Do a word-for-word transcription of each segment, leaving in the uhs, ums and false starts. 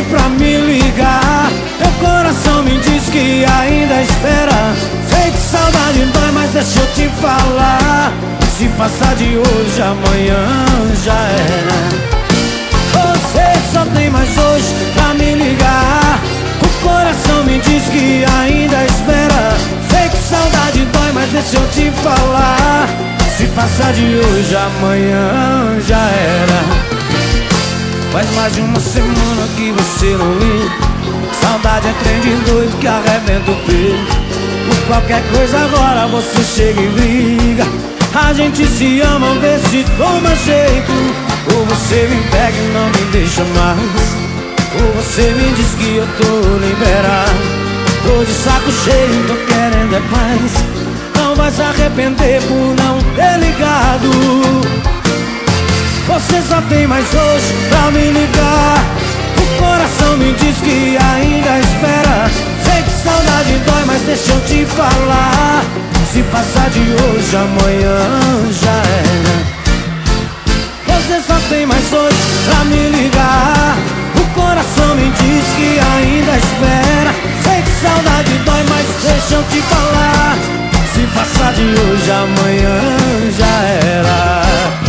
pede pra me ligar. Meu coração me diz que ainda espera. Sei que saudade dói, mas deixa eu te falar. Se passar de hoje, amanhã já era. Você só tem mais hoje pra me ligar. O coração me diz que ainda espera. Sei que saudade dói, mas deixa eu te falar. Se passar de hoje, amanhã já era. Faz mais de uma semana que você não liga. Saudade é trem de doido que arrebenta o peito. Por qualquer coisa agora você chega e briga. A gente se ama, vê se toma jeito. Ou você me pega e não me deixa mais. Ou você me diz que eu tô liberado. Tô de saco cheio, tô querendo é paz. Não vai se arrepender por não ter ligado. Você só tem mais hoje pra me ligar. O coração me diz que ainda espera. Sei que saudade dói, mas deixa eu te falar. Se passar de hoje, amanhã já era. Você só tem mais hoje pra me ligar. O coração me diz que ainda espera. Sei que saudade dói, mas deixa eu te falar. Se passar de hoje, amanhã já era.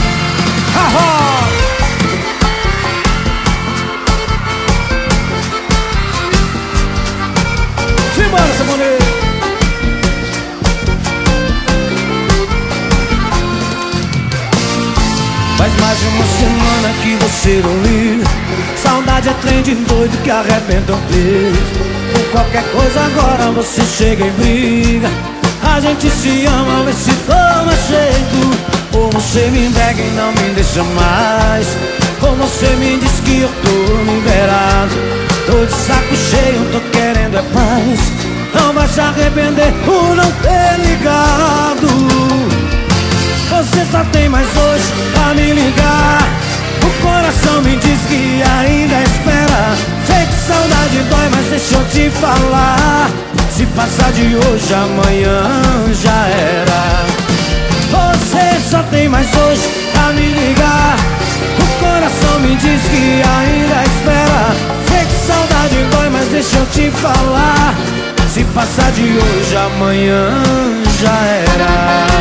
Simbora, Saboneiro! Faz mais de uma semana que você não liga. Saudade é trem de doido que arrebenta o peito. Por qualquer coisa agora você chega e briga. A gente se ama, vê se toma jeito. Ou você me nega e não me deixa mais. Ou você me diz que eu tô liberado. Tô de saco cheio, tô querendo é paz. Não vai se arrepender por não ter ligado. Você só tem mais hoje pra me ligar. O coração me diz que ainda espera. Sei que saudade dói, mas deixa eu te falar. Se passar de hoje, amanhã já era. Você só tem mais hoje pra me ligar. O coração me diz que ainda espera. Sei que saudade dói, mas deixa eu te falar. Se passar de hoje, amanhã já era.